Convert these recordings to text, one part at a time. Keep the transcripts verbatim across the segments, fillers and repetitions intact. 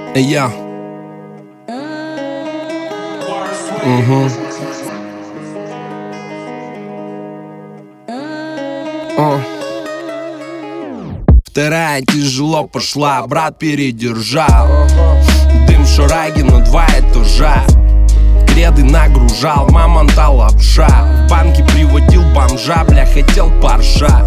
Я. Угу. О. Вторая тяжело пошла, брат передержал. Дым шураги на два этажа. Креды нагружал, мамонта лапша. В банке приводил бомжа, бля, хотел парша.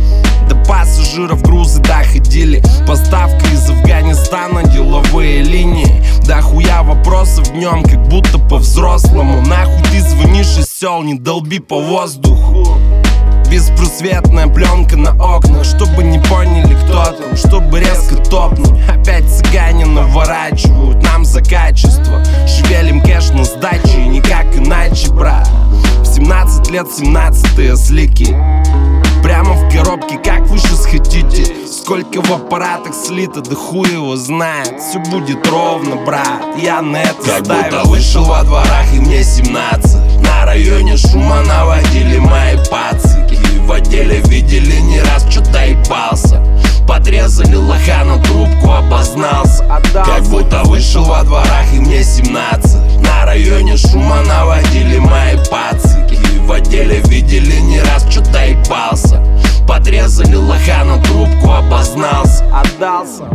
До пассажиров грузы доходили. Поставка из Афганистана, деловые линии. Да хуя вопросов днем, как будто по-взрослому. Нахуй ты звонишь из сел, не долби по воздуху. Беспросветная пленка на окнах, чтобы не поняли, кто там, чтобы резко топнуть. Опять цыгане наворачивают нам за качество. Шевелим кэш на сдаче и никак иначе, брат. В семнадцать лет семнадцатые слики. Прямо в коробке, как вы сейчас хотите. Сколько в аппаратах слито, да хуй его знает. Все будет ровно, брат, я на это как ставил. Будто вышел во дворах и мне семнадцать. На районе шума наводили мои пацики. В отделе видели не раз, что-то ебался. Подрезали лоха, на трубку обознался. Как будто вышел во дворах и мне семнадцать. На районе шума наводили мои пацики. В отделе видели не раз, что-то ебался. Подрезали лоха, на трубку обознался. Отдался.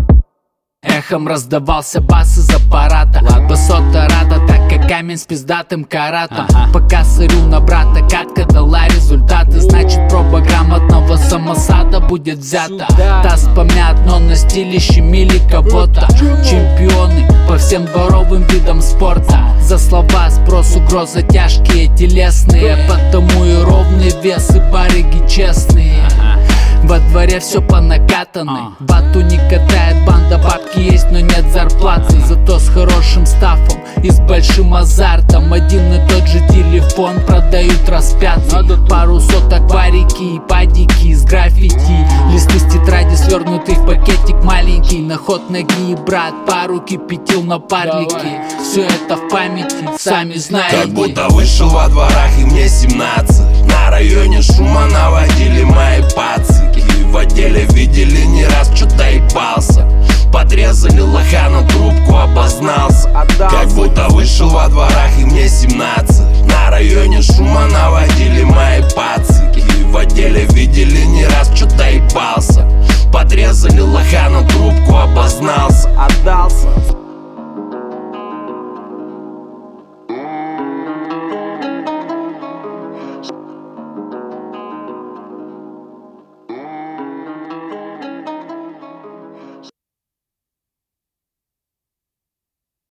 Эхом раздавался бас из аппарата. Высота рада, так как камень с пиздатым каратом. ага. Пока сырю на брата, катка дала результаты. Значит проба грамотного самосада будет взята. Таз помят, но на стиле щемили кого-то. Чемпионы по всем дворовым видам спорта. За слова спрос, угроза тяжкие, телесные. Потому и ровный вес, и барыги честные. Во дворе все по накатанной. Бату не катает банда, бабки есть, но нет зарплаты. Зато с хорошим стафом и с большим азартом. Один и тот же телефон продают распятый. Пару соток варики и падики с граффити. Листы с тетради свернутый в пакетик маленький. На ход ноги, брат, пару кипятил на парлике. Все это в памяти, сами знаете. Как будто вышел во дворах и мне семнадцать. На районе шума наводили мои пацики. В отделе видели не раз, что-то ебался.